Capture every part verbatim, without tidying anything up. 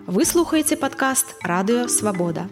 Вы слухаеце падкаст Радыё Свабода.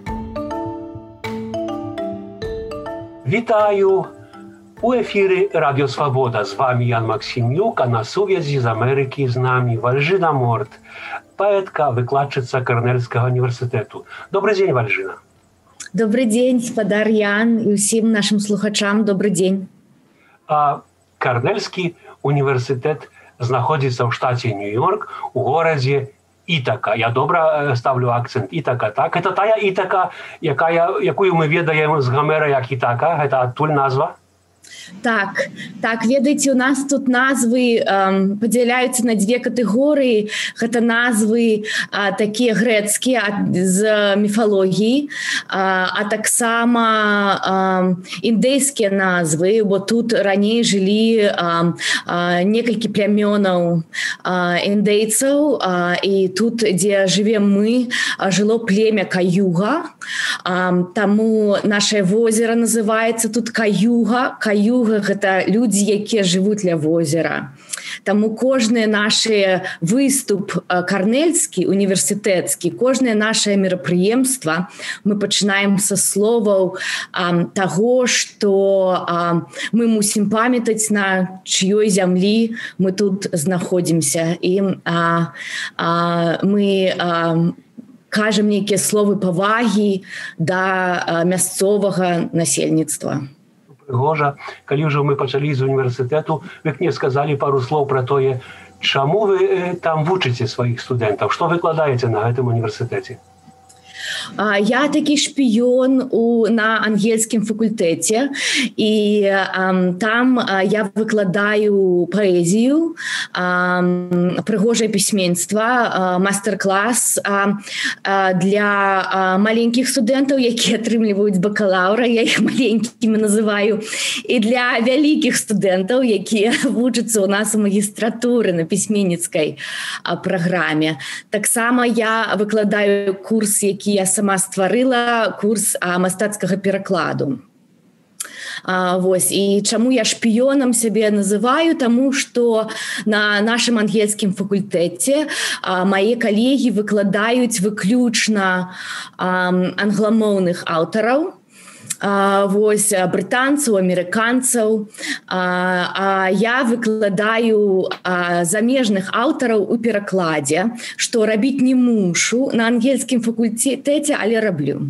Вітаю! У ефірі Радіо Свобода. З вами Ян Максимюк, а на сувязі з Америки з нами Вальжина Морт, поэтка, викладчиця Корнельського університету. Добрий день, Вальжина. Добрый день, спадар Ян, і усім нашим слухачам добрый день. А Корнельський університет знаходиться в штаті Нью-Йорк, у городі Ітака. Я добре ставлю акцент. Ітака, так? Це та Ітака, яка, яку ми ведаємо з Гомера як Ітака? Це адтуль назва? Так, так, ведаеце, у нас тут назвы эм, падзяляюцца на дзве катэгорыі. Гэта назвы а, такія грэцкія з міфалогіі, а, а таксама а, індыйскія назвы, бо тут раней жылі а, а, некалькі плямёнаў а, індейцаў, а, і тут, дзе жывем мы, а, жыло племя Каюга, а, таму нашае возера называецца тут Каюга, Каюга гэта людзі, якія жывуць ля возера. Таму кожны наш выступ карнельскі, універсітэцкі, кожнае нашае мерапрыемства мы пачынаем са словаў а, таго, што а, мы мусім памятаць, на чыёй зямлі мы тут знаходзімся. І а, а, мы а, кажам нейкія словы павагі да а, мясцовага насельніцтва. Прыгожа, калі ўжо мы пачалі з універсітэту, вы мне сказалі пару слоў пра тое, чаму вы там вучыце сваіх студэнтаў, што выкладаеце на гэтым універсітэце? Я такі шпіён у, на ангельскім факультэце, і а, там а, я выкладаю паэзію, а, прыгожае пісьменства, майстар-клас а, а, для а, маленькіх студэнтаў, якія атрымліваюць бакалаўра, я іх маленькімі называю, і для вялікіх студэнтаў, якія вучацца ў нас у магістратуры на пісьменніцкай а, праграме. Таксама я выкладаю курс, які я сама стварыла, курс а, мастацкага перакладу. А, вось, і чаму я шпіёнам сябе называю? Таму што на нашым ангельскім факультэце а, мае калегі выкладаюць выключна а, англамоўных аўтараў, а, вось, брытанцаў, амерыканцаў, а, а я выкладаю а, замежных аўтараў у перакладзе, што рабіць не мушу на ангельскім факультэце, але раблю.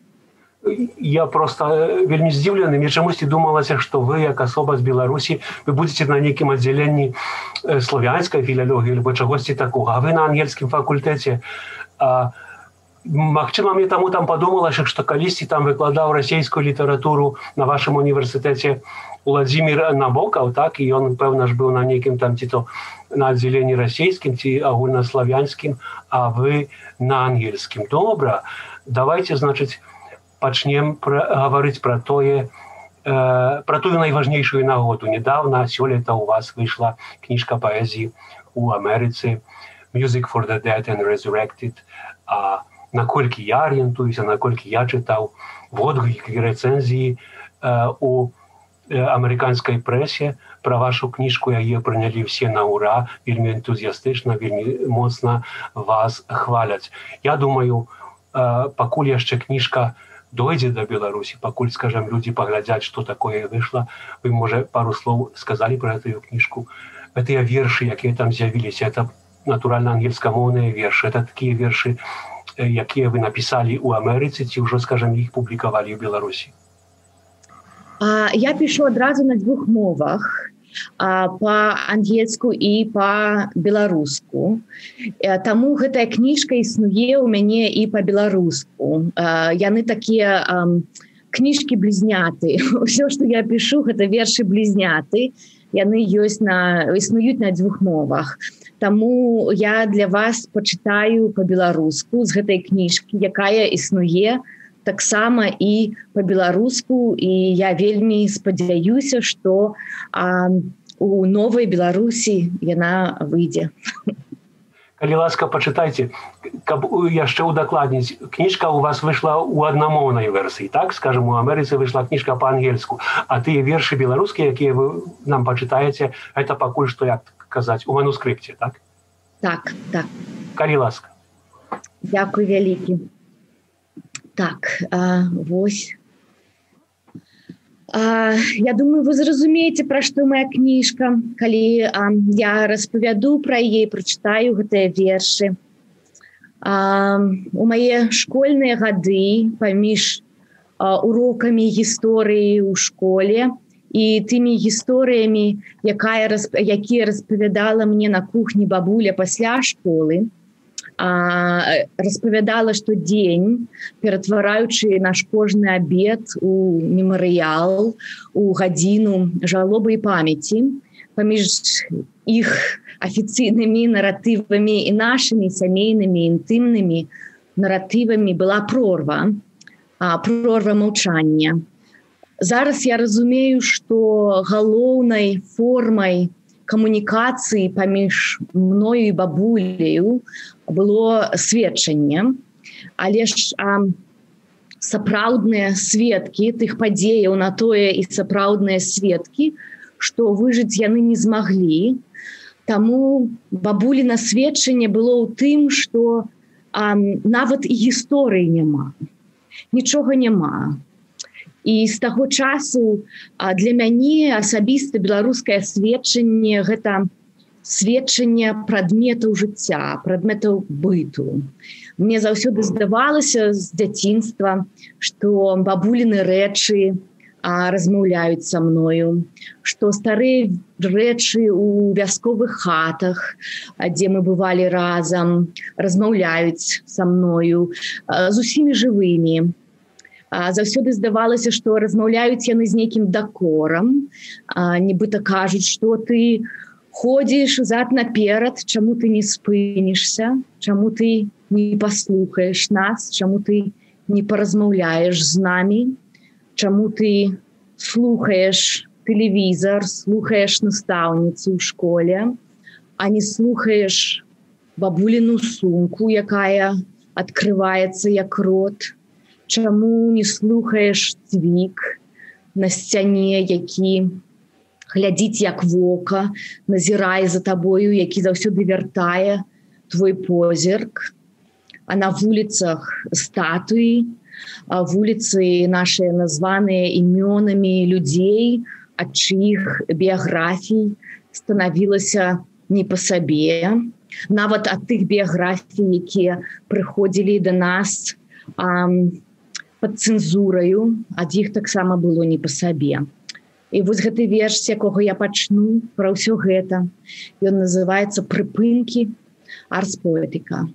Я просто вельмі здзіўлены. Мне чамусьці думалася, што вы, як асоба з Беларусі, вы будзеце на нейкім аддзяленні славянскай філалогіі альбо чагосьці такога, а вы на ангельскім факультэце. А, Магчыма, мне таму там падумалася, што калісьці там выкладаў расейскую літаратуру на вашым універсітэце Уладзімір Набокаў, так, і ён, пэўна ж, быў на нейкім там ці то на аддзяленні расейскім, ці агульнаславянскім, а вы на ангельскім. Добра, давайте, значыць, пачнем пра, гаварыць пра тое, э, пра тую найважнейшую нагоду. Недавно, сёлета у вас выйшла кніжка паэзіі у Амерыцы «Music for the Dead and Resurrected», а наколькі я арыентуюся, наколькі я чытаў водгукі і рэцэнзіі э, у э, амерыканскай прэсе пра вашу кніжку, яе прынялі ўсе на ура, вельмі энтузіястычна, вельмі моцна вас хваляць. Я думаю, э, пакуль яшчэ кніжка дойдзе да Беларусі, пакуль, скажем, людзі паглядзяць, што такое выйшла, вы, можа, пару слоў сказалі пра гэтую кніжку. Гэтыя вершы, якія там з'явіліся, это натуральна ангельскамоўныя вершы, это такія вершы, якія вы напісалі ў Амерыцы, ці ўжо, скажем, іх публікавалі ў Беларусі? Я пішу адразу на двух мовах, па-ангельску і па-беларуску. Таму гэтая кніжка існуе ў мяне і па-беларуску. Яны такія кніжкі-блізняты. Усё, што я пішу, гэта вершы-блізняты. Яны ёсць на, існуюць на двух мовах. Таму я для вас пачытаю па-беларуску з гэтай кніжкі, якая існуе таксама і па-беларуску, і я вельмі спадзяюся, што а, у новай Беларусі яна выйдзе. Калі ласка, пачытайце, каб яшчэ удакладніць, кніжка у вас выйшла ў аднамоўнай версіі, так? Скажем, у Амерыцы выйшла кніжка па-ангельску, а тыя вершы беларускія, якія вы нам пачытаеце, гэта пакуль што, як казаць, у манускрыпце, так? Так, так. Калі ласка. Дзякуй вялікі. Так, а, вось. А, я думаю, вы зразумееце, пра што моя кніжка, калі а, я распавяду пра яе, прачытаю гэтыя вершы. А, у мае школьныя гады паміж а, урокамі гісторыі ў школе і тымі гісторыямі, якая, якія распавядала мне на кухні бабуля пасля школы, а, распавядала штодзень, ператвараючы наш кожны абед у мемарыял, у гадзіну жалобы і памяці. Паміж іх афіцыйнымі наратывамі і нашымі сямейнымі, інтымнымі наратывамі была прорва, а, прорва маўчання. Зараз я разумею, што галоўнай формай камунікацыі паміж мною і бабуляю было сведчанне, але ж а, сапраўдныя сведкі тых падзеяў на тое і сапраўдныя сведкі, што выжыць яны не змаглі. Таму бабуліна сведчанне было ў тым, што а, нават і гісторыі няма, нічога няма. І з таго часу а, для мяне асабіста беларускае сведчанне – гэта сведчанне прадметаў жыцця, прадметаў быту. Мне заўсёды здавалася з дзяцінства, што бабуліны рэчы а, размаўляюць са мною, што старыя рэчы ў вясковых хатах, а, дзе мы бывалі разам, размаўляюць са мною, а, з усімі жывымі. Заўсёды здавалася, што размаўляюць яны з нейкім дакорам, нібыта кажуць, што ты ходзіш зад наперад, чаму ты не спынішся, чаму ты не паслухаеш нас, чаму ты не паразмаўляеш з намі, чаму ты слухаеш тэлевізар, слухаеш настаўніцу ў школе, а не слухаеш бабуліну сумку, якая адкрываецца як рот. Чаму не слухаеш цвік на сцяне, які глядзіць як вока, назірае за табою, які заўсёды вяртае твой позірк. А на вуліцах статуі, а вуліцы нашыя названыя імёнамі людзей, ад чыіх біяграфій станавілася не па сабе. Нават ад тых біяграфій, якія прыходзілі да нас а, пад цэнзураю, ад іх таксама было не па сабе. І вось гэты верш, з якога я пачну пра ўсё гэта, ён называецца «Прыпынкі Арс Поэтыка».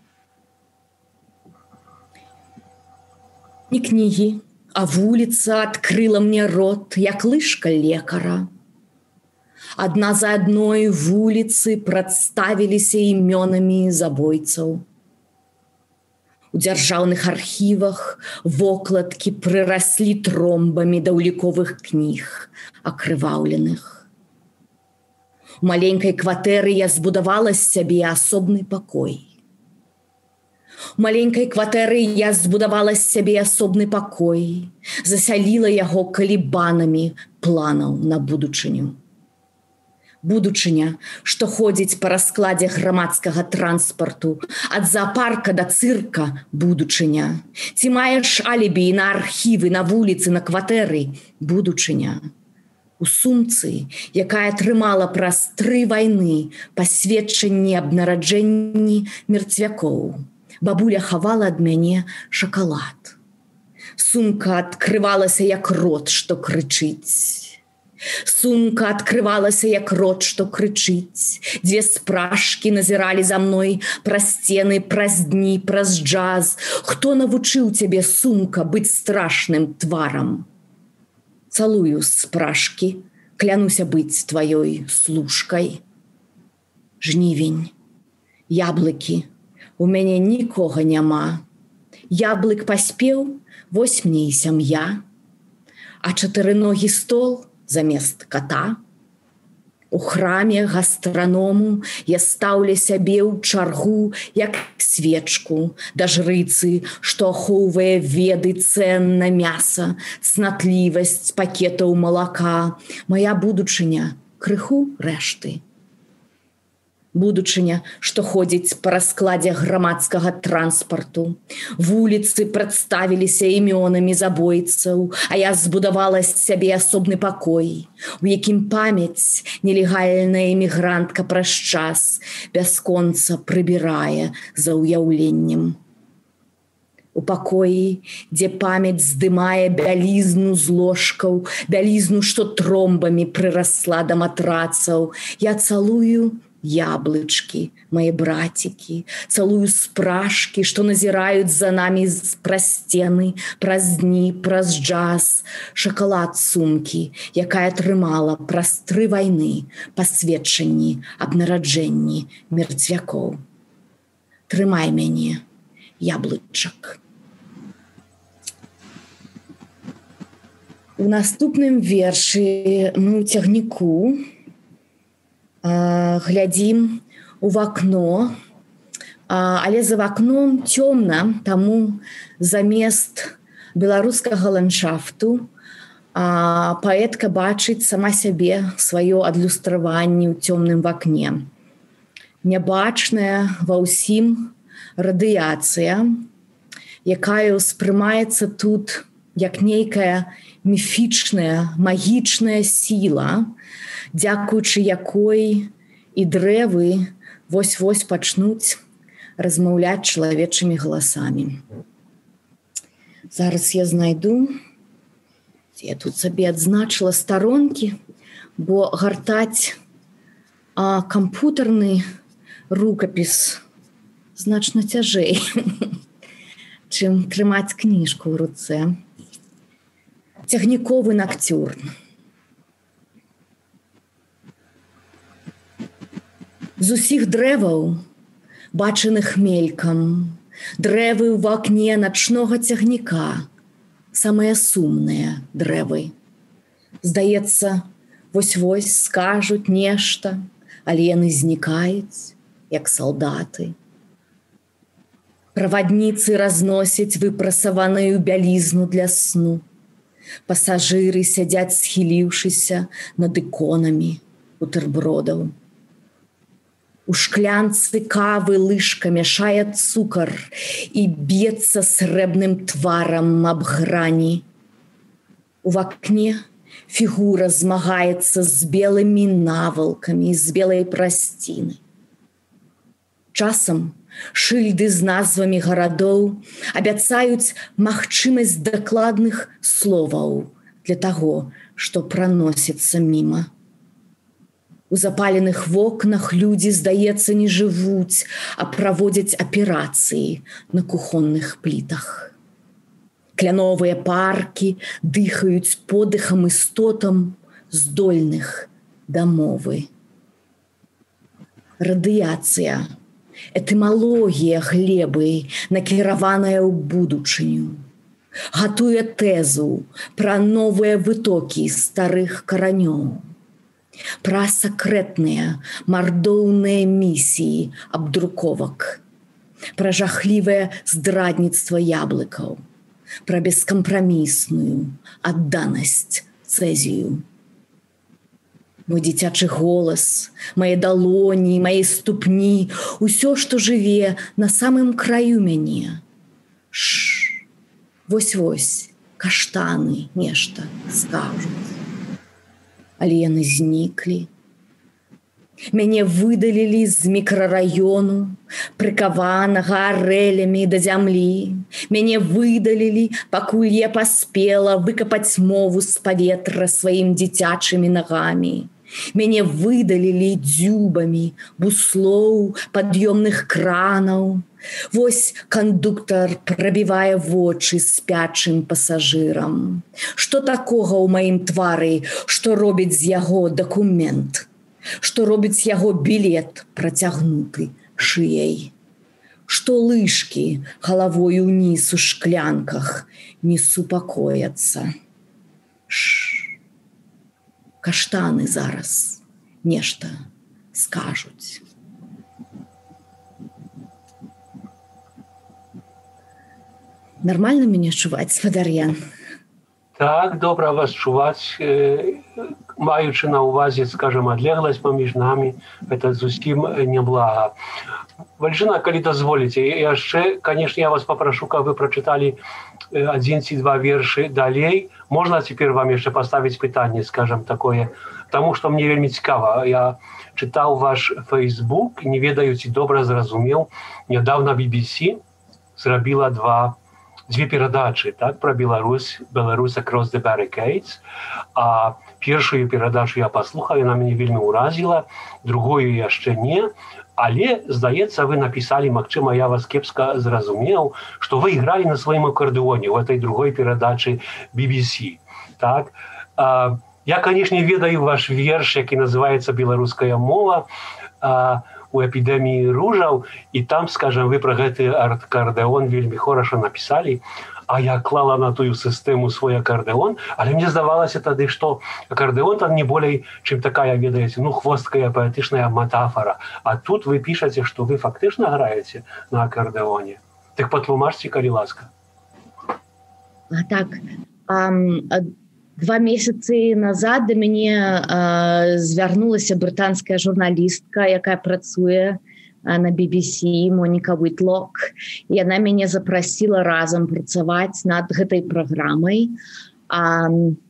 Не кнігі, а вуліца адкрыла мне рот, як лыжка лекара. Адна за адной вуліцы прадставіліся імёнамі забойцаў. У дзяржаўных архівах вокладкі прыраслі тромбамі да ўліковых кніг, акрываўленых. У маленькай кватэры я збудавала з сябе асобны пакой. У маленькай кватэры я збудавала з сябе асобны пакой, засяліла яго калібанамі планаў на будучыню. Будучыня, што ходзіць па раскладзе грамадскага транспарту, ад зоапарка да цырка будучыня. Ці маеш алібі на архівы, на вуліцы, на кватэры будучыня. У сумцы, якая трымала праз тры вайны пасведчанні аб нараджэнні мерцвякоў, бабуля хавала ад мяне шакалад. Сумка адкрывалася як рот, што крычыць. Сумка адкрывалася як рот, што крычыць. Дзве спражкі назіралі за мной праз сцены, праз дні, праз джаз. Хто навучыў цябе, сумка, быць страшным тварам? Цалую спражкі, клянуся быць тваёй служкай. Жнівень, яблыкі, у мяне нікога няма. Яблык паспеў, вось мне і сям'я. А чатырыногі стол замест кота. У храме гастраному я стаўлю сябе ў чаргу, як свечку да жрыцы, што ахоўвае веды цэн на мяса, цнатлівасць пакетаў малака, моя будучыня крыху рэшты. будучыня, што ходзіць па раскладзе грамадскага транспарту. Вуліцы прадставіліся імёнамі забойцаў, а я збудавала з сябе асобны пакой, у якім памяць нелегальная эмігрантка праз час бясконца прыбірае за ўяўленнем. У пакоі, дзе памяць здымае бялізну з ложкаў, бялізну, што тромбамі прырасла да матрацаў, я цалую яблычкі, мае брацікі, цалую спражкі, што назіраюць за намі праз сцены, праз дні, праз джаз, шакалад сумкі, якая трымала праз тры вайны пасведчанні аб нараджэнні мерцвякоў. Трымай мяне, яблычак. У наступным вершы мы ў цягніку глядзім у вакно, але за вакном цёмна, таму замест беларускага ландшафту паэтка бачыць сама сябе, сваё адлюстраванне ў цёмным вакне. Нябачная ва ўсім радыяцыя, якая ўспрымаецца тут як нейкая міфічная, магічная сіла, дзякуючы якой і дрэвы вось-вось пачнуць размаўляць чалавечымі галасамі. Зараз я знайду, я тут сабе адзначыла старонкі, бо гартаць а, кампутарны рукапіс значна цяжэй, чым трымаць кніжку ў руцэ. Цягніковы накцюрн. З усіх дрэваў, бачаных мелькам, дрэвы ў вакне начнога цягніка, самыя сумныя дрэвы. Здаецца, вось-вось скажуць нешта, але яны знікаюць, як салдаты. Правадніцы разносяць выпрасаваную бялізну для сну. Пасажыры сядзяць, схіліўшыся над іконамі бутербродаў. У шклянцы кавы лыжка мяшае цукар і б'ецца срэбным тварам аб грані. У вакне фігура змагаецца з белымі навалкамі, з белай прасціны. Часам шыльды з назвамі гарадоў абяцаюць магчымасць дакладных словаў для таго, што праносіцца міма. У запаленых вокнах людзі, здаецца, не жывуць, а праводзяць аперацыі на кухонных плітах. Кляновыя паркі дыхаюць подыхам істотам, здольных да мовы. Радыяцыя, этымалогія глебы, накіраваная ў будучыню, гатуе тэзу пра новыя вытокі старых каранёў, пра сакрэтныя мардоўныя місіі абдруковак, пра жахлівае здрадніцтва яблыкаў, пра бескампрамісную адданасць цэзію. Мой дзіцячы голас, мае далоні, мае ступні, усё, што жыве на самым краю мяне. Ш, вось-вось, каштаны нешта скажуць. Але яны зніклі. Мяне выдалілі з мікрараёну, прыкаванага арэлямі да зямлі. Мяне выдалілі, пакуль я паспела выкапаць мову з паветра сваім дзіцячымі нагамі. Мяне выдалілі дзюбамі, буслоў, пад'ёмных кранаў. Вось кандуктар прабівае вочы спячым пасажырам. Што такога ў маім твары, што робіць з яго дакумент? Што робіць яго білет працягнуты шыяй? Што лыжкі галавою ўніз у шклянках не супакояцца? Ш. Каштаны зараз нешта скажуць. Нармальна мяне чуваць, спадар'ян? Так, добра вас чуваць. маючы на ўвазе, скажем, адлегласць паміж намі, гэта зусім няблага. Вальжына, калі дазволіце, яшчэ, канешне, я вас папрашу, каб вы прачыталі адзін ці два вершы далей. Можна цяпер вам яшчэ паставіць пытанне, скажем, такое, таму што мне вельмі цікава. Я чытаў ваш Facebook, не ведаю, ці добра зразумеў. Нядаўна би би сі зрабіла два дзве перадачы, так, пра Беларусь, Беларусь Across the Barricades. А першую перадачу я паслухаў, яна мяне вельмі ўразіла, другую яшчэ не. Але, здаецца, вы напісалі, магчыма, я вас кепска зразумеў, што вы ігралі на сваім акардэоне ў этой другой перадачы би би сі. Так? А, я, канешне, ведаю ваш верш, які называецца «Беларуская мова», а, у эпідэміі ружаў, і там, скажем, вы пра гэты акардэон вельмі хораша напісалі, а я клала на тую сістэму свой акардэон, але мне здавалася тады, што акардэон там не болей, чым такая, ведаеце, ну, хвосткая паэтычная метафора. А тут вы пішаце, што вы фактычна граеце на акардэоне. Так патлумачце, калі ласка. Так, um, два месяцы назад да мяне uh, звярнулася брытанская журналістка, якая працуе на би би сі, Моніка Уітлок. Яна мяне запрасіла разам працаваць над гэтай праграмай. А,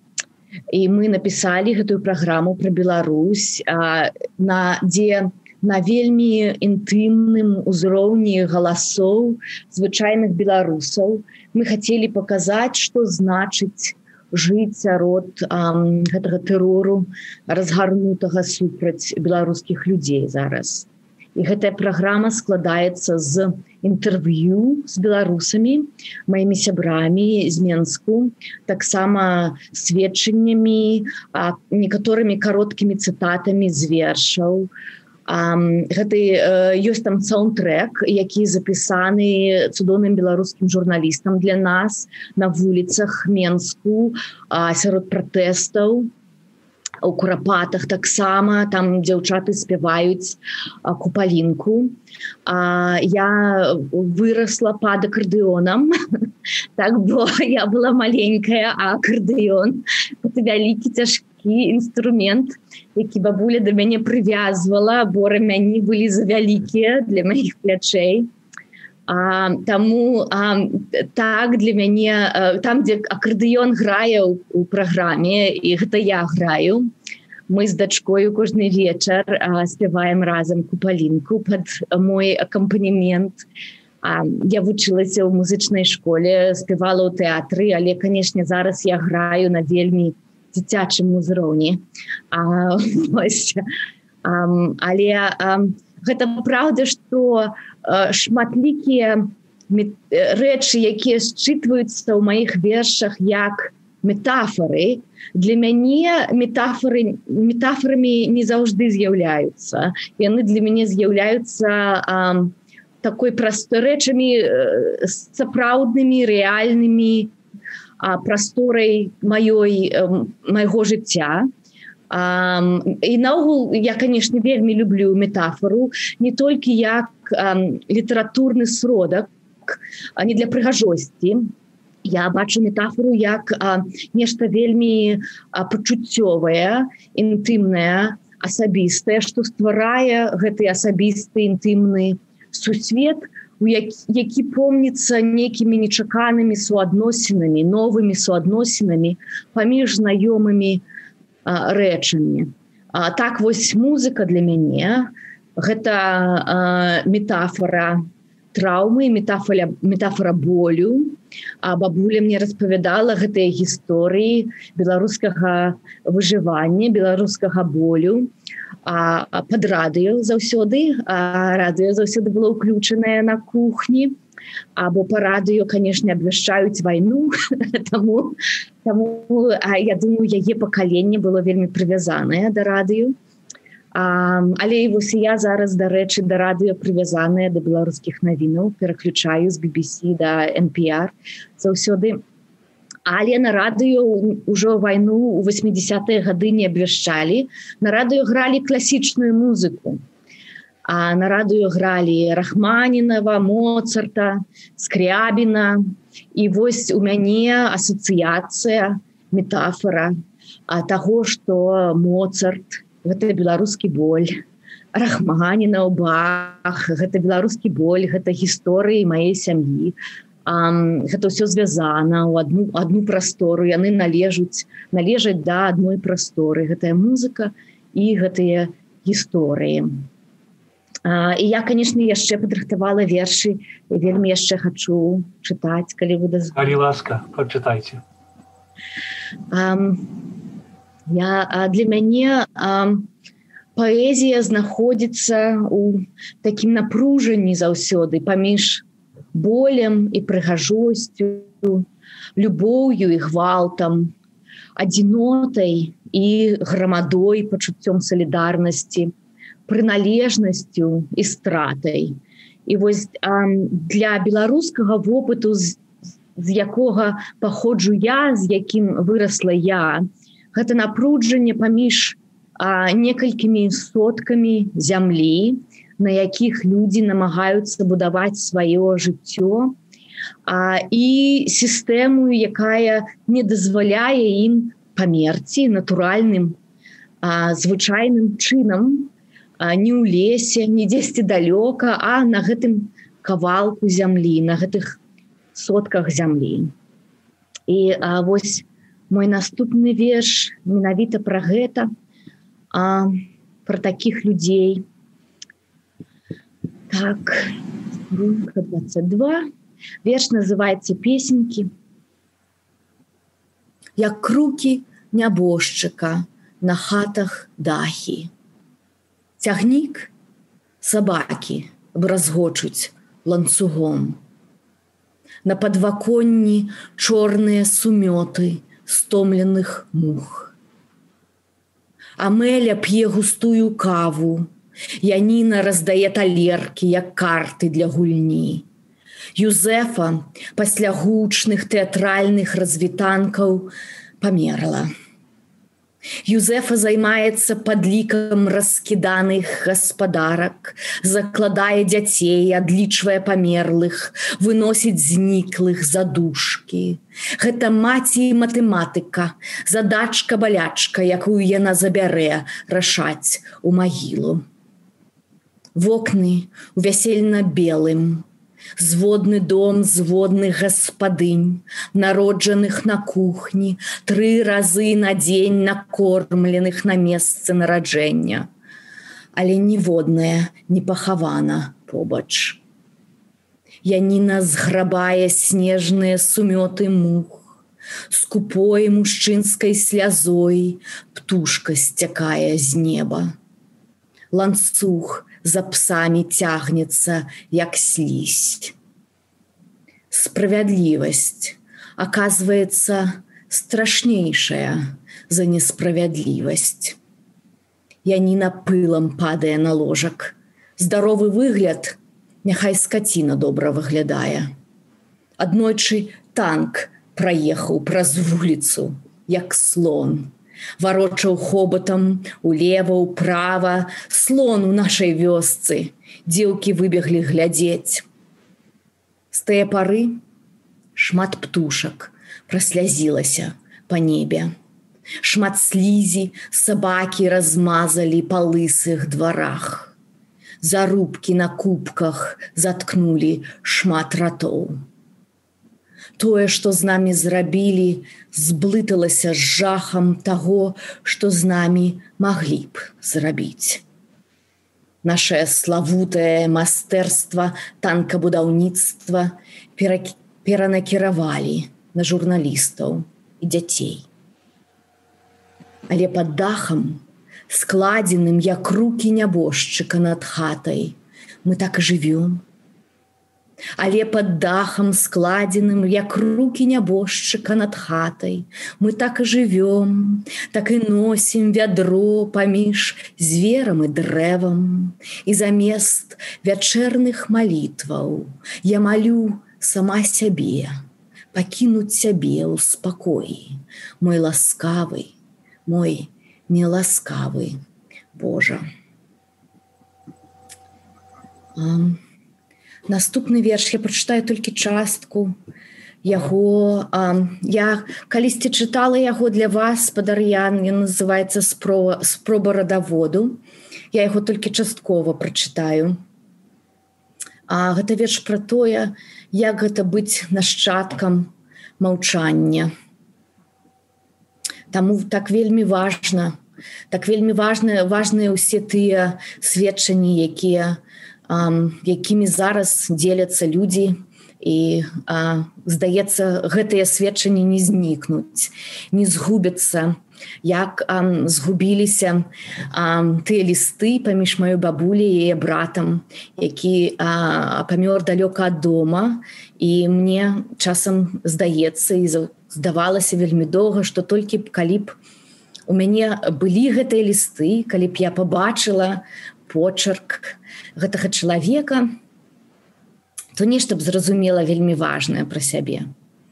і мы напісалі гэтую праграму пра Беларусь, а, на, дзе на вельмі інтымным узроўні галасоў звычайных беларусаў мы хацелі паказаць, што значыць жыць сярод а, гэтага тэрору, разгарнутага супраць беларускіх людзей зараз. І гэтая праграма складаецца з інтэрв'ю з беларусамі, маімі сябрамі з Менску, таксама сведчаннямі, некаторымі кароткімі цытатамі з вершаў. Гэта ёсць там саундтрэк, які запісаны цудоўным беларускім журналістам для нас на вуліцах Менску, сярод пратэстаў. У Курапатах таксама, там дзяўчаты спяваюць а, купалінку. А, я вырасла пад акардэонам, так, бо я была маленькая, а акардэон — гэта вялікі цяжкі інструмент, які бабуля да мяне прывязвала, бо рамяні былі завялікія для маіх плячэй. А, таму а, так для мяне, а, там, дзе акардэон грае ў, у праграме, і гэта я граю, мы з дачкою кожны вечар а, спяваем разам купалінку пад мой акампанемент. А, я вучылася ў музычнай школе, спявала ў тэатры, але, канешне, зараз я граю на вельмі дзіцячым узроўні. А, ось, а, але а, гэта праўда, што шматлікія рэчы, якія счытваюцца ў маіх вершах як метафоры, для мяне метафоры, метафорамі не заўжды з'яўляюцца. Яны для мяне з'яўляюцца а, такой простой рэчамі, сапраўднымі, рэальнымі а, прасторай маёй, майго жыцця. Um, і наогул я, канешне, вельмі люблю метафору не толькі як um, літаратурны сродак, а не для прыгажосці. Я бачу метафору як uh, нешта вельмі uh, пачуццёвае, інтымнае, асабістае, што стварае гэты асабісты інтымны сусвет, у які, які помніцца нейкімі нечаканымі суадносінамі, новымі суадносінамі паміж знаёмымі рэчамі. А, так вось музыка для мяне гэта а, метафора траўмы, метафора, метафора болю. А бабуля мне распавядала гэтыя гісторыі беларускага выжывання, беларускага болю а, а пад радыё заўсёды. А радыё заўсёды было ўключанае на кухні. Або па радыё, канешне, абвяшчаюць вайну, таму, таму а, я думаю, яе пакаленне было вельмі прывязанае да радыё. А, але і вось я зараз, дарэчы, да радыё прывязаная да беларускіх навінаў, пераключаю з би би сі да эн пі ар заўсёды. Але на радыё ўжо вайну ў восьмідзесятыя гады не абвяшчалі. На радыё гралі класічную музыку. А на радыё гралі Рахманінава, Моцарта, Скрябіна. І вось у мяне асацыяцыя, метафора таго, што Моцарт – гэта беларускі боль, Рахманіноў, Бах – гэта беларускі боль, гэта гісторыі маей сям'і. Гэта ўсё звязана ў адну, адну прастору, яны належаць, належаць да адной прасторы. Гэтая музыка і гэтыя гісторыі. І я, канешне, яшчэ падрыхтавала вершы, і вельмі яшчэ хачу чытаць, калі вы дазволіце. Калі ласка, прачытайце. Я, для мяне паэзія знаходзіцца ў такім напружанні заўсёды паміж болем і прыгажосцю, любоўю і гвалтам, адзінотай і грамадой, пачуццём салідарнасці, прыналежнасцю і стратай. І вось для беларускага вопыту, з, з якога паходжу я, з якім вырасла я, гэта напружанне паміж а, некалькімі соткамі зямлі, на якіх людзі намагаюцца будаваць сваё жыццё, а, і сістэму, якая не дазваляе ім памерці натуральным, а, звычайным чынам, не ў лесе, не дзесьці далёка, а на гэтым кавалку зямлі, на гэтых сотках зямлі. І а, вось мой наступны верш менавіта пра гэта, а, пра такіх людзей. Так, струнка двадцать два. Верш называецца «Песенькі». Як крукі нябожчыка на хатах дахі. Цягнік сабакі бразгочуць ланцугом. На падваконні чорныя сумёты стомленых мух. Амеля п'е густую каву, Яніна раздае талеркі, як карты для гульні. Юзефа пасля гучных тэатральных развітанкаў памерла. Юзефа займаецца падлікам раскіданых гаспадарак, закладае дзяцей, адлічвае памерлых, выносіць зніклых задушкі. Гэта маці і матэматыка, задачка-балячка, якую яна забярэ рашаць у магілу. Вокны ў вясельна-белым, зводны дом зводных гаспадынь, народжаных на кухні, тры разы на дзень накормленых на месцы нараджэння. Але ніводная не пахавана побач. Яніна зграбае снежныя сумёты мух, скупой мужчынскай слязой птушка сцякае з неба. Ланцуг за псамі цягнецца, як слізь. Справядлівасць, аказваецца, страшнейшая за несправядлівасць. Яніна пылам падае на ложак. Здаровы выгляд, няхай скаціна добра выглядае. Аднойчы танк праехаў праз вуліцу, як слон. Варочаў хобатам улева, ўправа, слон у нашай вёсцы. Дзеўкі выбеглі глядзець. З тае пары шмат птушак праслязілася па небе. Шмат слізі сабакі размазалі па лысых дварах. Зарубкі на кубках заткнулі шмат ратоў. Тое, што з намі зрабілі, зблыталася з жахам таго, што з намі маглі б зрабіць. Нашае славутае майстэрства танкабудаўніцтва перанакіравалі на журналістаў і дзяцей. Але пад дахам, складзеным як рукі нябожчыка над хатай, мы так і жывём. Але пад дахам складзеным, як рукі нябожчыка над хатай, мы так і жывём, так і носім вядро паміж зверам і дрэвам. І замест вячэрных малітваў я малю сама сябе, пакінуць сябе ў спакоі, мой ласкавы, мой неласкавы Божа. Ам... Наступны верш я прачытаю толькі частку. яго а, я калісьці чытала яго для вас, спадар Ян, ён называецца спроба, спроба радаводу. Я яго толькі часткова прачытаю. А гэта верш пра тое, як гэта быць нашчадкам маўчання. Таму так вельмі важна, так вельмі важна, важныя ўсе тыя сведчанні, якія, а, якімі зараз дзеляцца людзі, і, а, здаецца, гэтыя сведчанні не знікнуць, не згубяцца, як а, згубіліся а, тыя лісты паміж маёй бабуляй і яе братам, які а, памёр далёка ад дома, і мне часам здаецца і здавалася вельмі доўга, што толькі калі б у мяне былі гэтыя лісты, калі б я пабачыла почерк гэтага чалавека, то нешта б зразумела вельмі важнае пра сябе.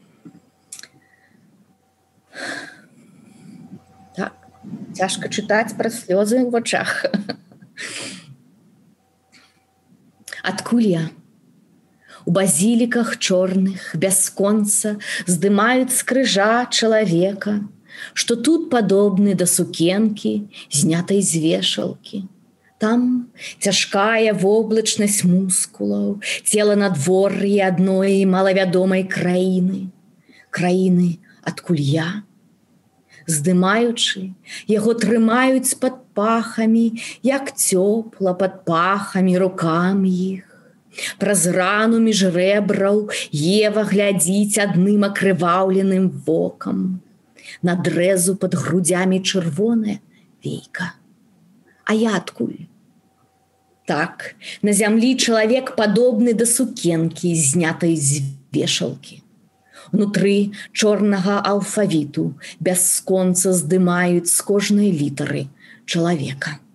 Так, цяжка чытаць пра слёзы ў вачах. Адкуль я? У базіліках чорных бясконца здымаюць з крыжа чалавека, што тут падобны да сукенкі, знятай з вешалкі. Там цяжкая воблачнасць мускулаў, цела надвор'я адной малавядомай краіны. Краіны, адкуль я. Здымаючы, яго трымаюць пад пахамі, як цёпла пад пахамі рукам іх. Праз рану між рэбраў Ева глядзіць адным акрываўленым вокам. Надрэзу пад грудзямі чырвонае вейка. А я адкуль? Так, на зямлі чалавек падобны да сукенкі, знятай з вешалкі. Унутры чорнага алфавіту бясконца здымаюць з кожнай літары чалавека.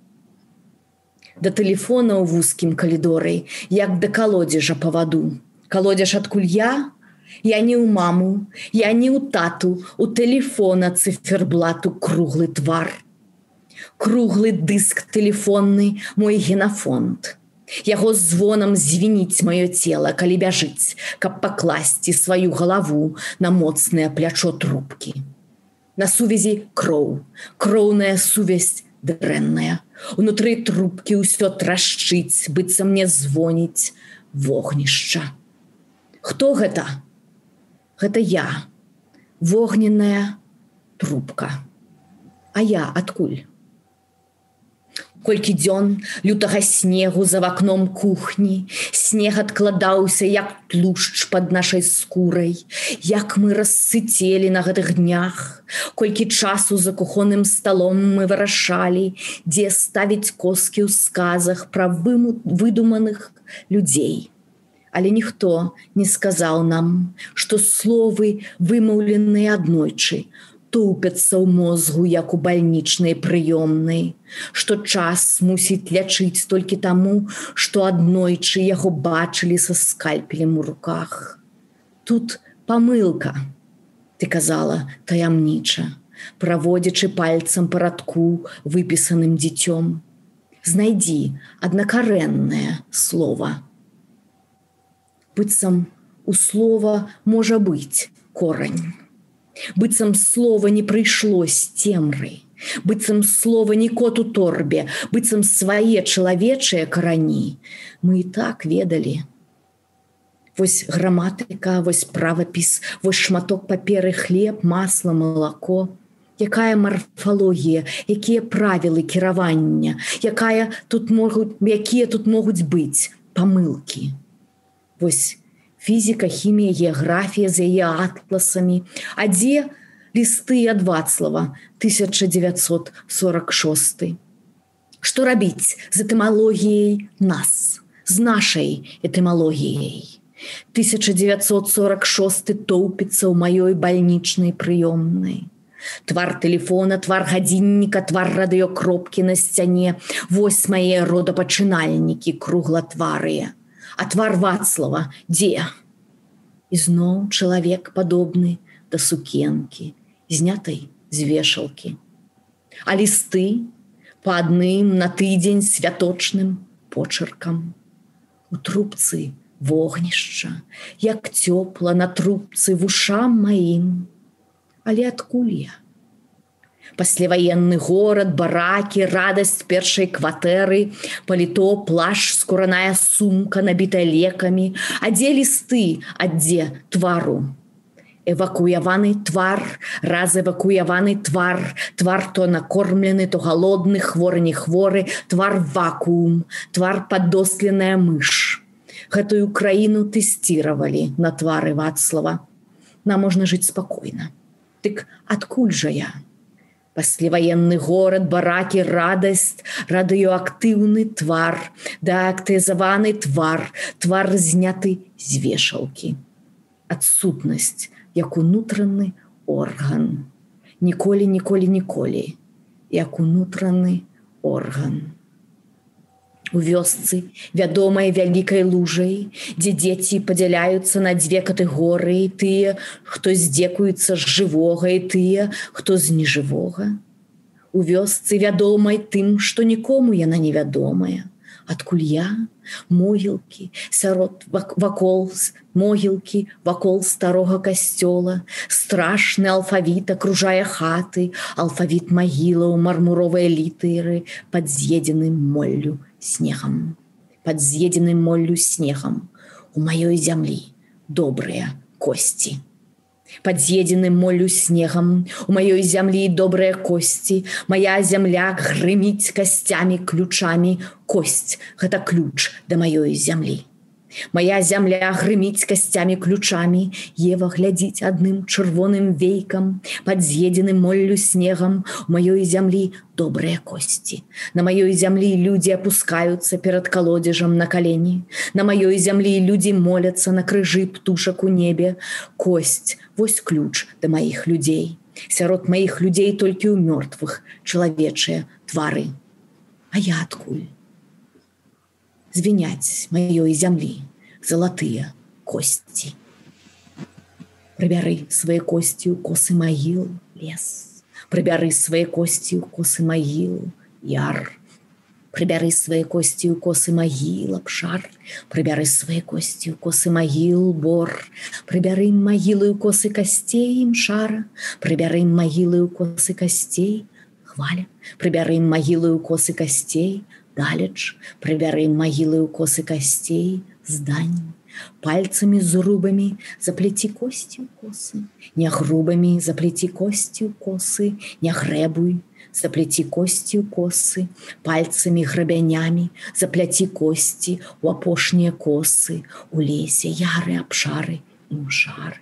Да тэлефона ў вузкім калідоры, як да калодзежа па ваду. Калодзеж адкуль я? Я не ў маму, я не ў тату, у тэлефона цыферблату круглы твар. Круглы дыск тэлефонны, мой генафонд. Яго звонам звініць маё цела, калі бяжыць, каб пакласці сваю галаву на моцнае плячо трубкі. На сувязі кроў, кроўная сувязь дрэнная. Унутры трубкі ўсё трашчыць, быццам мне звоніць вогнішча. Хто гэта? Гэта я, вогненная трубка. А я адкуль? Колькі дзён лютага снегу за вакном кухні, снег адкладаўся, як тлушч пад нашай скурай, як мы рассыцелі на гэтых днях, колькі часу за кухонным сталом мы вырашалі, дзе ставіць коскі ў сказах пра выдуманых людзей. Але ніхто не сказаў нам, што словы, вымаўленыя аднойчы, тупяцца ў мозгу, як у бальнічнай прыёмнай, што час мусіць лячыць толькі таму, што аднойчы яго бачылі са скальпелем у руках. Тут памылка, ты казала таямніча, праводзячы пальцам па радку выпісаным дзіцём. Знайдзі аднакарэннае слова. Быццам у слова можа быць корань. Быццам слова не прыйшло з цемры, быццам слова не кот у торбе, быццам свае чалавечыя карані мы і так ведалі. Вось граматыка, вось правапіс, вось шматок паперы, хлеб, масла, малако. Якая марфалогія, якія правілы кіравання, якая тут могуць, якія тут могуць быць памылкі. Вось фізіка, хімія, геаграфія з яе атласамі. А дзе лісты ад Вацлава тысяча дзевяцьсот сорок шосты? Што рабіць з этымалогіяй нас, з нашай этымалогіяй? тысяча дзевяцьсот сорок шосты тоўпіцца ў маёй бальнічнай прыёмнай. Твар тэлефона, твар гадзінніка, твар радыёкропкі на сцяне. Вось мае родапачынальнікі круглатварыя. А твар Вацлава дзе? І зноў чалавек падобны да сукенкі, знятай з вешалкі. А лісты па адным на тыдзень святочным почеркам. У трубцы вогнішча, як цёпла на трубцы вушам маім. Але адкуль я? Пасляваенны горад, баракі, радасць першай кватэры, паліто, плашч, скураная сумка, набітая лекамі, а дзе лісты, а дзе твару? Эвакуяваны твар, раз эвакуяваны твар, твар то накормлены, то голодны, хворы, не хворы, твар вакуум, твар падосленая мыш. Гэтую краіну тэсціравалі на твары Вацлава. Нам можна жыць спакойна. Дык адкуль жа я? Пасляваенны горад, баракі, радасць, радыёактыўны твар, дэактызаваны твар, твар зняты з вешалкі. Адсутнасць, як унутраны орган. Ніколі, ніколі, ніколі, як унутраны орган. У вёсцы, вядомай вялікай лужай, дзе дзеці падзяляюцца на дзве катэгорыі, тыя, хто здзекуецца з жывога, і тыя, хто з нежывога. У вёсцы вядомай тым, што нікому яна невядомая. Адкуль я? Могілкі, сярод вакол, могілкі, вакол старога касцёла. Страшны алфавіт акружае хаты, алфавіт магілаў, мармуровыя літары пад з'едзеным моллю снегам. Пад з'едзеным моллю снегам. У маёй зямлі добрыя косці. Пад з'едзеным моллю снегам, у маёй зямлі добрыя косці, мая зямля грыміць касцямі, ключамі, косць – гэта ключ да маёй зямлі. Мая зямля грыміць касцямі, ключамі, Ева глядзіць адным чырвоным вейкам, пад з'едзеным моллю снегам, у маёй зямлі добрыя косці. На маёй зямлі людзі апускаюцца перад калодзежам на калені, на маёй зямлі людзі моляцца на крыжы птушак у небе. Косць – вось ключ да маіх людзей. Сярод маіх людзей толькі ў мёртвых чалавечыя твары. А я адкуль? Звіняць маёй зямлі залатыя косці. Прыбяры свае косці ў косы магіл, лес. Прыбяры свае косці ў косы магіл, яр. Прыбяры свае косці ў косы магіл, абшар. Прыбяры свае косці ў косы магіл, бор. Прыбяры магілы ў косы касцей, імшара. Прыбяры магілы ў косы касцей, хваля. Прыбяры магілы ў косы касцей, далеч, прыбяры магілы ў косы касцей, здань. Пальцамі зрубамі заплеці косці ў косы, не грубамі заплеці косці ў косы, не грэбуй, заплеці косці ў косы, пальцамі грабянямі запляці косці ў апошнія косы, у лесе яры, абшары і мшары.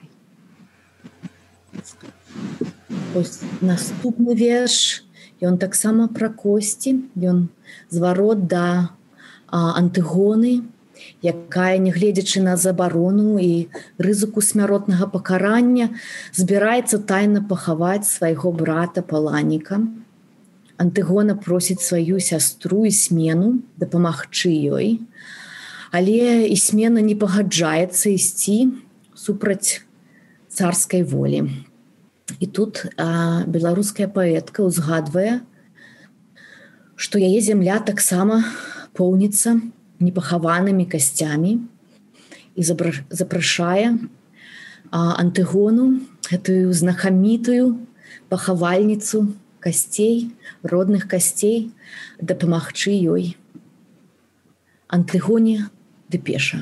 Ось наступны верш, ён таксама пра косці, ён зварот да а, Антыгоны, якая, нягледзячы на забарону і рызыку смяротнага пакарання, збіраецца тайна пахаваць свайго брата Паланіка. Антыгона просіць сваю сястру Ісмену дапамагчы ёй, але Ісмена не пагаджаецца ісці супраць царскай волі. І тут а, беларуская паэтка ўзгадвае, што яе зямля таксама поўніцца непахаванымі касцямі і запрашае а, Антыгону, гэтую знакамітую пахавальніцу касцей, родных касцей, дапамагчы ёй. Антыгоне дэпеша.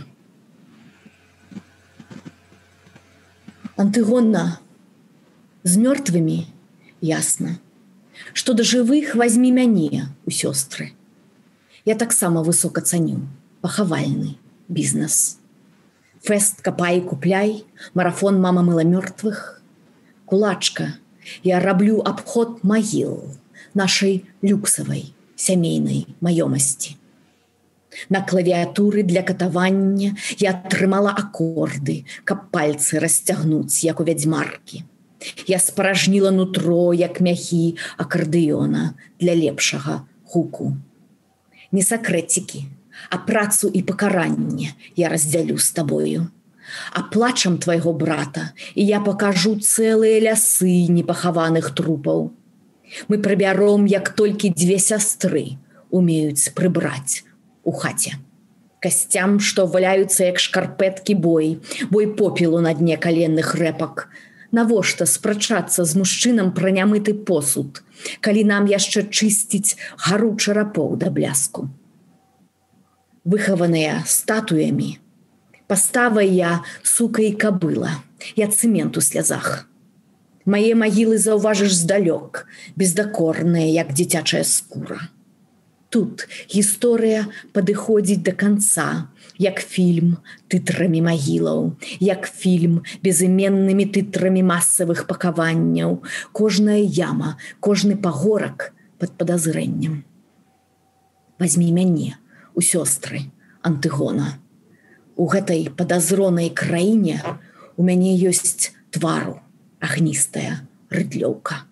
Антыгона, з мёртвымі ясна, што да жывых вазьмі мяне у сёстры. Я таксама высока цаню пахавальны бізнес. Фэст капай, купляй, марафон мама мыла мёртвых. Кулачка, я раблю абход магіл нашай люксавай сямейнай маёмасці. На клавіатуры для катавання я атрымала акорды, каб пальцы расцягнуць, як у вядзьмаркі. Я спаражніла нутро, як мяхі акардэёна для лепшага гуку. Не сакрэцікі, а працу і пакаранне я раздзялю з табою. А плачам твайго брата, і я пакажу цэлыя лясы непахаваных трупаў. Мы прыбяром, як толькі дзве сястры умеюць прыбраць у хаце касцям, што валяюцца як шкарпэткі бой, бой попелу на дне каленных рэпак. Навошта спрачацца з мужчынам пра нямыты посуд, калі нам яшчэ чысціць гару чарапоў да бляску? Выхаваныя статуямі, паставай я сука і кабыла, я цэмент у слязах. Мае магілы заўважыш здалёк, бездакорныя, як дзіцячая скура. Тут гісторыя падыходзіць да канца, як фільм тытрамі магілаў, як фільм безыменнымі тытрамі масавых пакаванняў, кожная яма, кожны пагорак пад падазрэннем. Вазьмі мяне у сёстры Антыгона. У гэтай падазронай краіне у мяне ёсць твару агністая рыдлёўка.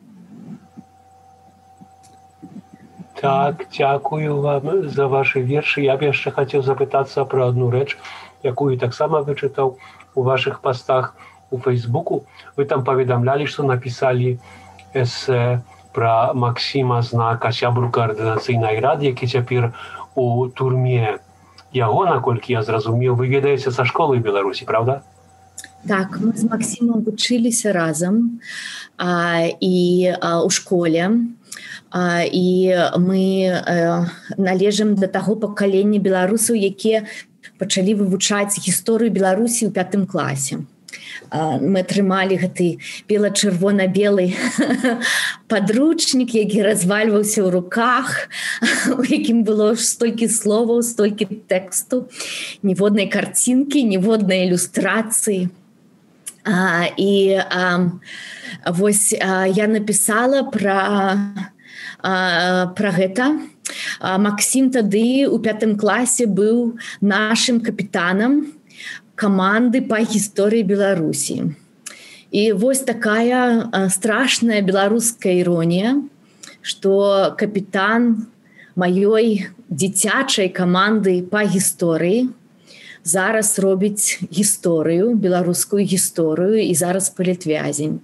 Так, дзякую вам за ваши вершы. Я б яшчэ хацеў запытацца пра адну рэч, якую таксама вычытаў у вашых пастах у Фейсбуку. Вы там паведамлялі, што напісалі эсэ пра Максіма Знака, сябру каардынацыйнай рады, які цяпер у турме. Яго, наколькі я зразумеў, вы ведаеце са школы Беларусі, правда? Так, мы з Максімом вучыліся разам а, і а, у школе. А, і мы а, належым да таго пакалення беларусаў, якія пачалі вывучаць гісторыю Беларусі ў пятым класе. А, мы атрымалі гэты бела-чырвона-белы падручнік, які развальваўся ў руках, у якім было столькі словаў, столькі тэксту, ніводнай карцінкі, ніводнай ілюстрацыі. А, і а, вось а, я напісала пра пра гэта. Максім тады у пятым класе быў нашым капітанам каманды па гісторыі Беларусі. І вось такая страшная беларуская іронія, што капітан маёй дзіцячай каманды па гісторыі зараз робіць гісторыю, беларускую гісторыю і зараз палітвязень.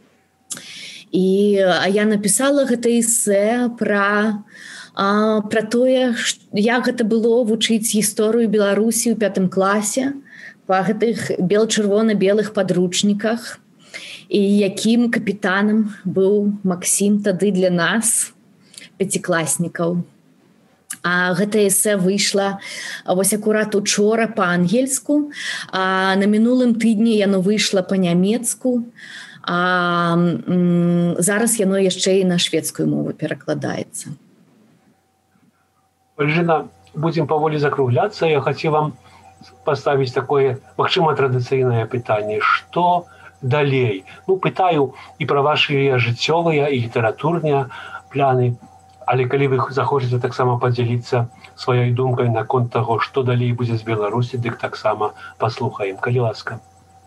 І я напісала гэта эсэ пра, а, пра тое, як гэта было вучыць гісторыю Беларусі ў пятым класе па гэтых бел-чырвона-белых падручніках і якім капітанам быў Максім тады для нас, пяцікласнікаў. А гэта эсэ выйшла вось акурат учора па-ангельску, а на мінулым тыдні яно выйшла па-нямецку, а м, зараз яно яшчэ і на шведскую мову перакладаецца. Ольжына, будзем паволі закругляцца. Я хацеў вам паставіць такое, магчыма, традыцыйнае пытанне. Што далей? Ну, пытаю і пра вашы жыццёвыя і літаратурныя пляны, але калі вы захочаце таксама падзяліцца сваёй думкай наконт таго, што далей будзе з Беларусі, дык таксама паслухаем, калі ласка.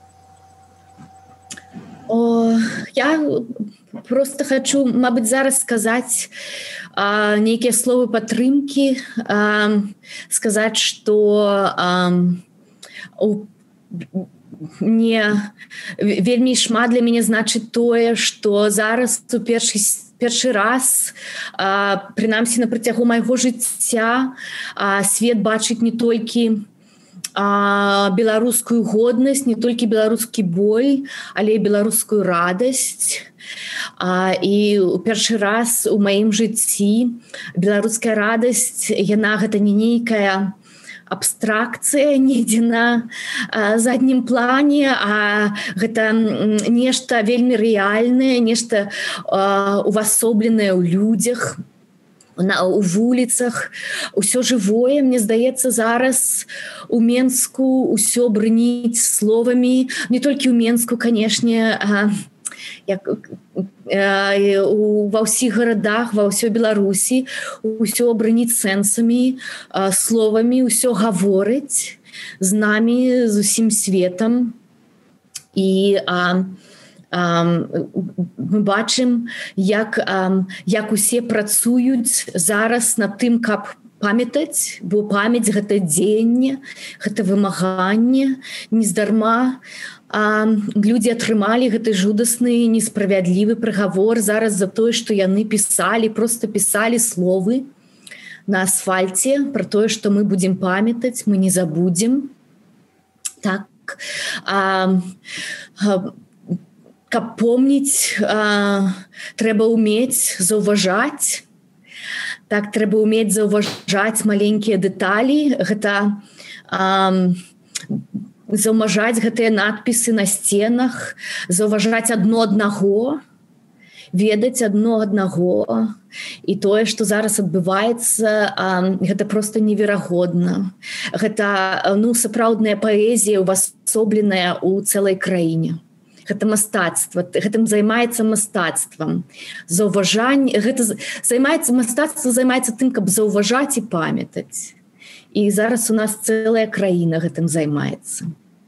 О, я просто хочу, мабыць, зараз сказаць а, нейкія словы падтрымкі, а, сказаць, што а, у, не вельмі шмат для мяне значыць тое, што зараз у першы, першы раз, а, прынамсі на працягу майго жыцця, а, свет бачыць не толькі А, беларускую годнасць, не толькі беларускі боль, але і беларускую радасць. А, і ў першы раз у маім жыцці беларуская радасць, яна гэта не нейкая абстракцыя, недзе на а, заднім плане, а гэта нешта вельмі рэальнае, нешта а, увасобленае ў людзях, на, у вуліцах, усё жывое. Мне здаецца, зараз у Менску усё брыніць словамі, не толькі ў Менску, канешне, а, як, а, у, ва ўсіх гарадах, ва ўсёй Беларусі, усё брыніць сэнсамі, а, словамі, усё гаворыць з намі, з усім светам. І а, Um, мы бачым, як, um, як усе працуюць зараз над тым, каб памятаць, бо памяць гэта дзеянне, гэта вымаганне, нездарма. Um, людзі атрымалі гэты жудасны, несправядлівы прыгавор зараз за тое, што яны пісалі, проста пісалі словы на асфальце, пра тое, што мы будзем памятаць, мы не забудзем. Так, а, а, каб помніць, а, трэба ўмець заўважаць. Так, трэба ўмець заўважаць маленькія дэталі. Гэта а, заўважаць гэтыя надпісы на сценах, заўважаць адно аднаго, ведаць адно аднаго. І тое, што зараз адбываецца, гэта проста неверагодна. Гэта ну, сапраўдная паэзія, увасобленая ў цэлай краіне. Гэта мастацтва, гэтым займаецца мастацтвам. Заўважанне, гэта займаецца мастацтва, займаецца тым, каб заўважаць і памятаць. І зараз у нас цэлая краіна гэтым займаецца.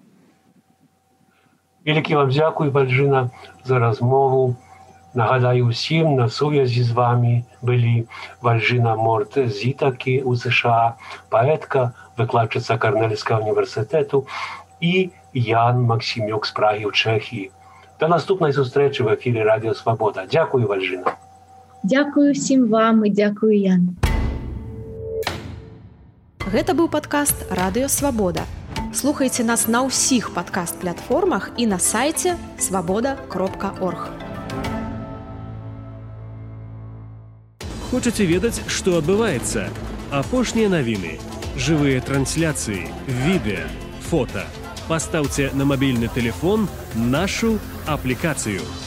Вялікі вам дзякуй, Вальжына, за размову. Нагадаю ўсім, на сувязі з вамі былі Вальжына Морт з Ітакі ў США, паэтка, выкладчыца Карнельскага універсітэту і Ян Максімюк з Прагі ў Чэхіі. До наступнай сустрэчы в эфіры Радіо Свабода. Дзякую, Вальжына. Дзякую ўсім вам і дзякую, Ян. Гэта быў падкаст Радыё Свабода. Слухайце нас на ўсіх падкаст-платформах і на сайце свабода кропка орг. Хочаце ведаць, што адбываецца? Апошнія навіны, жывыя трансляцыі, відэа, фота. Пастаўце на мабільны тэлефон нашу аплікацыю.